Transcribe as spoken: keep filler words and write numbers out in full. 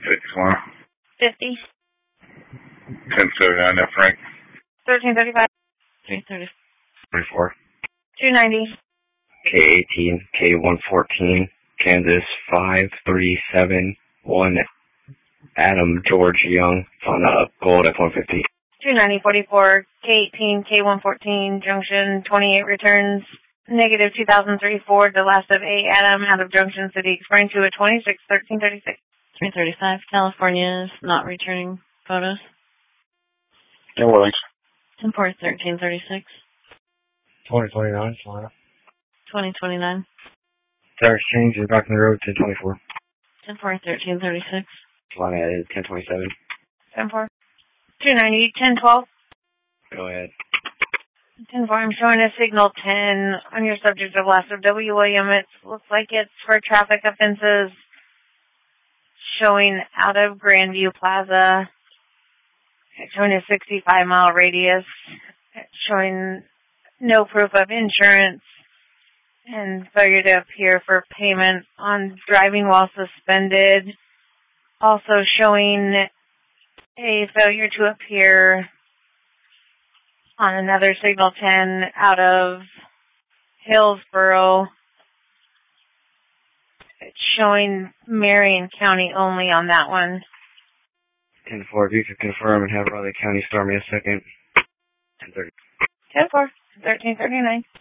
fifty tomorrow. fifty. ten thirty-nine, that Frank. thirteen thirty-five. three thirty. twenty-four. two ninety. K eighteen, K one fourteen, Kansas five three seven one, Adam George Young on uh, gold at one fifty. two ninety forty-four, K eighteen, K one fourteen, junction twenty-eight returns, negative two thousand three Ford, the last of A Adam out of Junction City, expiring to a twenty-six thirteen thirty-six. three thirty-five, California is not returning photos. ten Warlings. ten four, thirteen thirty-six. twenty twenty-nine, tomorrow. twenty twenty-nine. Tire exchange, you're back on the road to twenty-four. ten four, thirteen thirty-six. Line ahead, ten twenty-seven. ten four. two ninety, ten twelve. Go ahead. ten four, I'm showing a signal ten on your subject of last of W. William. It looks like it's for traffic offenses showing out of Grandview Plaza. It's showing a sixty-five mile radius. It's showing no proof of insurance and failure to appear for payment on driving while suspended. Also showing a failure to appear on another signal ten out of Hillsboro. It's showing Marion County only on that one. ten four, if you could confirm and have Raleigh County store me a second. ten thirty. ten four, thirteen thirty-nine.